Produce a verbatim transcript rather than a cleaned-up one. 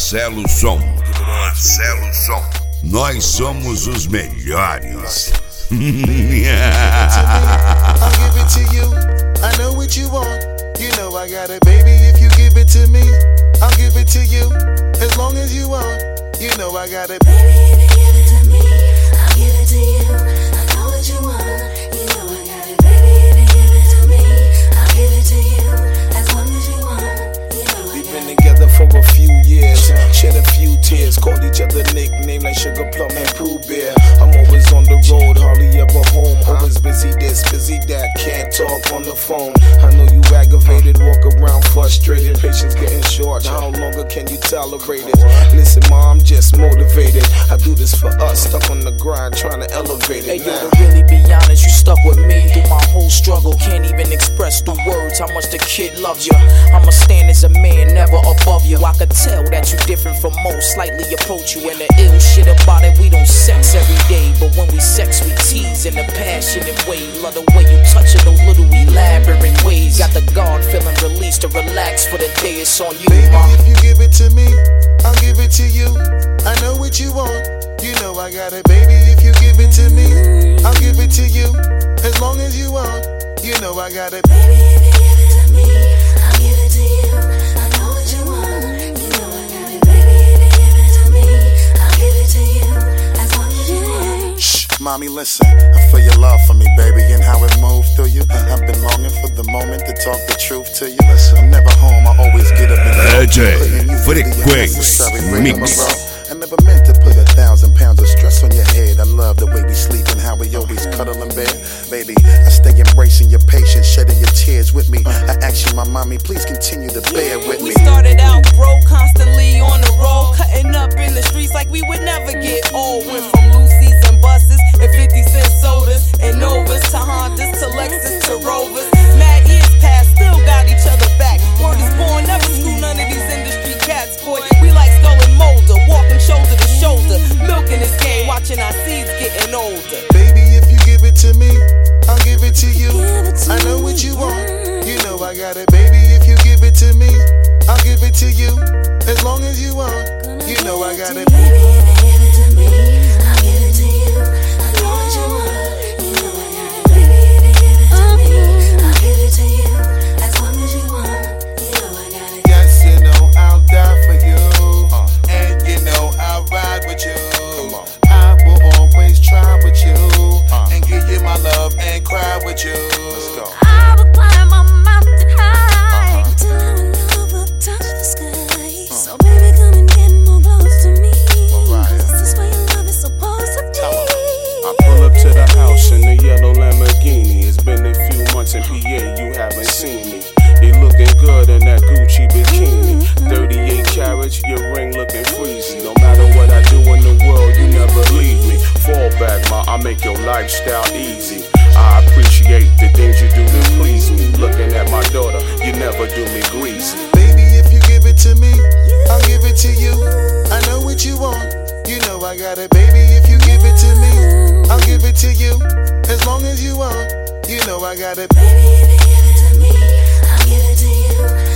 Marcelo Som. Marcelo Som. Nós somos os melhores. I'll give it to you. I know what you want. You know I got it, baby. If you give it to me, I'll give it to you. As long as you want. You know I got it. Baby, if you give it to me, I'll give it to you. I know what you want. You know I got it. Baby, if you give it to me, I'll give it to you. As long as you want. You know I We've got been it. together for a few years, shed a few tears, called each other nicknames like Sugar Plum and Pooh Bear. I'm always on the road, hardly ever home. Always busy this, busy that, can't talk on the phone. I know you aggravated, walk around frustrated. Patience getting short, how longer can you tolerate it? Listen, ma, I'm just motivated. I do this for us, stuck on the grind, trying to elevate it. Hey yo, to really be honest, you stuck with me through my whole struggle. Can't even express through words how much the kid loves you. I'ma stand as a man, never above you. I could tell that you different from most, slightly approach you. And the ill shit about it, we don't sex every day, but when we sex, we tease in a passionate way. Love the way you touch it, those little elaborate ways. Got the guard feeling released to relax for the day. It's on you, Baby, ma. if you give it to me, I'll give it to you. I know what you want. You know I got it, baby. If you give it to me, I'll give it to you. As long as you want. You know I got it. Baby, if you give it to me, I'll give it to you. I know what you want. You know I got it. Baby, if you give it to me, I'll give it to you. As long as you want. Shh, mommy, listen. I feel your love for me, baby, and how it moved through you. I've been longing for the moment to talk the truth to you. I'm never home, I always get up and D J Frequência Mix. I never meant to put a thousand pounds of stress on your head. I love the way we sleep and how we always cuddle in bed. Baby, I stay embracing your patience, shedding your tears with me. I ask you, my mommy, please continue to bear with We me. started out broke, constantly on the road, cutting up in the streets like we would never get old. Went from Lucy's and buses and fifty cent sodas and Novas to Hondas to Lexus to Rovers. Mad years past, still got each other back. Word is born, never screw none of these industry cats, boy. We like Skull and Molder, walking shoulder to shoulder, milking this game, watching our seeds getting older. Baby, if you give it to me, I'll give it to you. I know what you want. You know I got it, baby. If you give it to me, I'll give it to you. As long as you want. You know I got it. Baby, if you give it to me, I'll give it to you. I know what you want. You know I got it. Baby, if you give it to me, I'll give it to you. As long as you want. You know I got it. Yes, you know I'll die for you, and you know I'll ride with you. I will always try with you, and give you my love and cry with you. Let's go. I will climb a mountain high till our love will touch the sky. So baby, come and get more close to me. This is where your love is supposed to be. I pull up to the house in the yellow Lamborghini. It's been a few months in P A, you haven't seen me. You looking good in that Gucci bikini. thirty-eight carats, your ring looking freezy. No matter what I do in the world, you never leave me. Fall back, ma, I make your lifestyle easy. I appreciate the things you do to please me. Looking at my daughter, you never do me greasy. Baby, if you give it to me, I'll give it to you. I know what you want. You know I got it, baby. If you give it to me, I'll give it to you. As long as you want. You know I got it. Baby, if you give it to me, I'll give it to you.